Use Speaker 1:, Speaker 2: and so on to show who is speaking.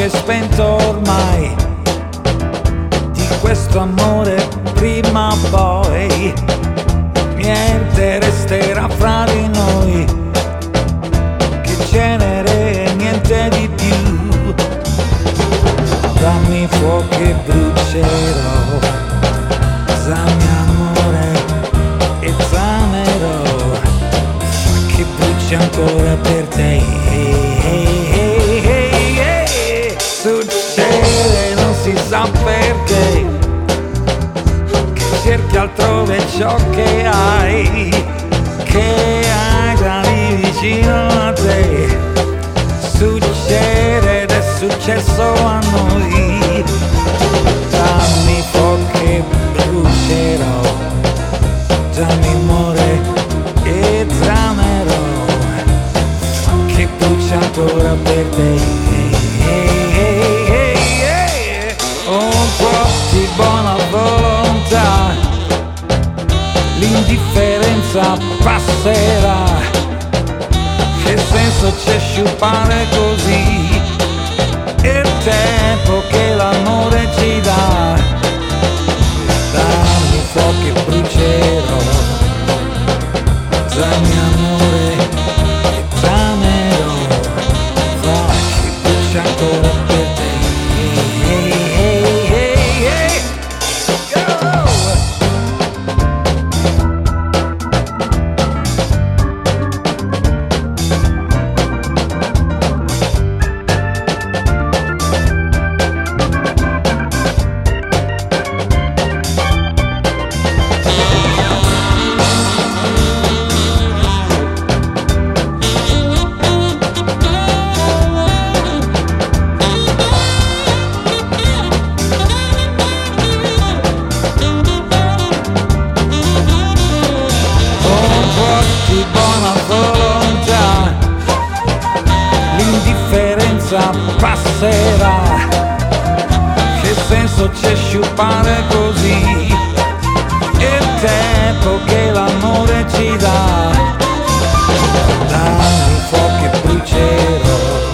Speaker 1: spento ormai di questo amore prima o poi niente resterà fra di noi, che cenere e niente di più. Dammi fuoco e brucerò, dammi amore e zanerò, che bruci ancora per te. Succede, non si sa perché, che cerchi altrove ciò che hai già lì vicino a te. Succede ed è successo a noi. Dammi fuoco che brucerò, dammi amore e zanerò, che brucia ancora per te. Un po' di buona volontà, l'indifferenza passerà. Che senso c'è sciupare così il tempo che l'amore ci dà? Dammi fuoco che brucerò, dammi amore e zanerò, che brucia ancora per te. Passerà, che senso c'è sciupare così il tempo che l'amore ci dà? Dammi fuoco che brucerò,